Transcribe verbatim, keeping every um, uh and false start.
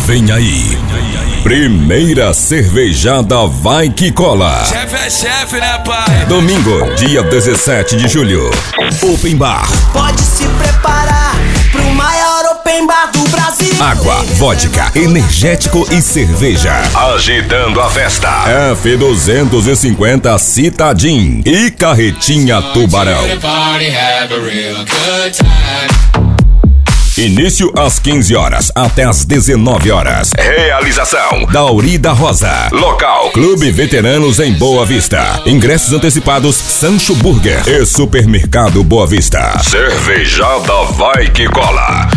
Vem aí. Primeira cervejada vai que cola. Chefe é chefe, né, pai? Domingo, dia dezessete de julho. Open Bar. Pode se preparar pro maior Open Bar do Brasil. Água, vodka, energético e cerveja. Agitando a festa. F duzentos e cinquenta Citadin e Carretinha Tubarão. Início às quinze horas até às dezenove horas. Realização Daurida Rosa. Local Clube Veteranos em Boa Vista. Ingressos antecipados Sancho Burger e Supermercado Boa Vista. Cervejada vai que cola.